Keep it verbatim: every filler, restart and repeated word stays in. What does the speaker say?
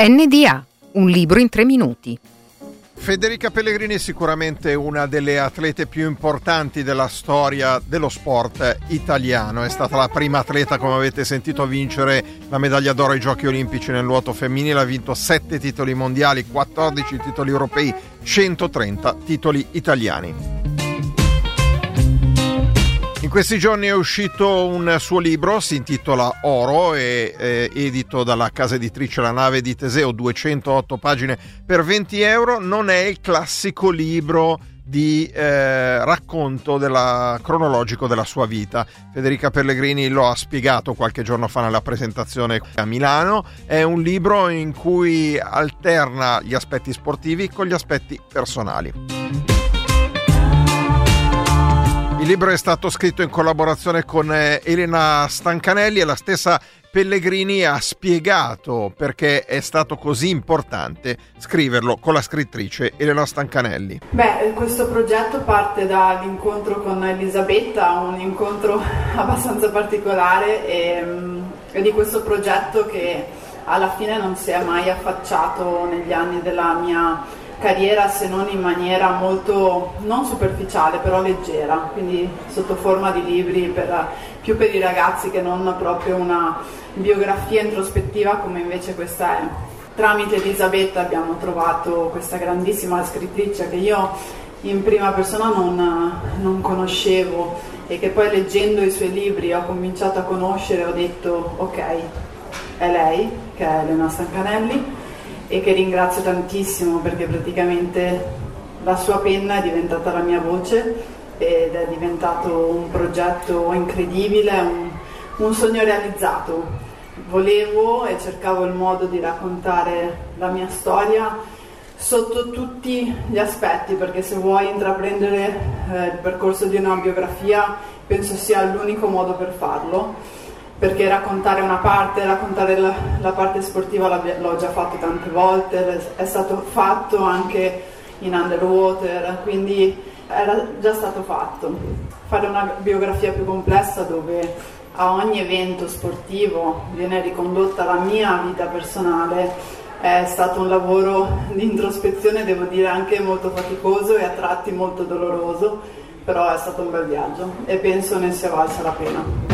N D A, un libro in tre minuti. Federica Pellegrini è sicuramente una delle atlete più importanti della storia dello sport italiano. È stata la prima atleta, come avete sentito, a vincere la medaglia d'oro ai Giochi Olimpici nel nuoto femminile. Ha vinto sette titoli mondiali, quattordici titoli europei, centotrenta titoli italiani. In questi giorni è uscito un suo libro, si intitola Oro, è, è edito dalla casa editrice La Nave di Teseo, duecentootto pagine per venti euro. Non è il classico libro di eh, racconto della, cronologico della sua vita. Federica Pellegrini lo ha spiegato qualche giorno fa nella presentazione a Milano. È un libro in cui alterna gli aspetti sportivi con gli aspetti personali. Il libro è stato scritto in collaborazione con Elena Stancanelli e la stessa Pellegrini ha spiegato perché è stato così importante scriverlo con la scrittrice Elena Stancanelli. Beh, questo progetto parte dall'incontro con Elisabetta, un incontro abbastanza particolare e, e di questo progetto che alla fine non si è mai affacciato negli anni della mia carriera, se non in maniera molto non superficiale però leggera, quindi sotto forma di libri per, più per i ragazzi che non proprio una biografia introspettiva come invece questa è. Tramite Elisabetta abbiamo trovato questa grandissima scrittrice che io in prima persona non, non conoscevo e che poi leggendo i suoi libri ho cominciato a conoscere. Ho detto ok, è lei, che è Elena Stancanelli, e che ringrazio tantissimo perché praticamente la sua penna è diventata la mia voce ed è diventato un progetto incredibile, un, un sogno realizzato. Volevo e cercavo il modo di raccontare la mia storia sotto tutti gli aspetti, perché se vuoi intraprendere eh, il percorso di una biografia penso sia l'unico modo per farlo, perché raccontare una parte, raccontare la, la parte sportiva l'ho già fatto tante volte, è stato fatto anche in underwater, quindi era già stato fatto. Fare una biografia più complessa dove a ogni evento sportivo viene ricondotta la mia vita personale è stato un lavoro di introspezione, devo dire anche molto faticoso e a tratti molto doloroso, però è stato un bel viaggio e penso ne sia valsa la pena.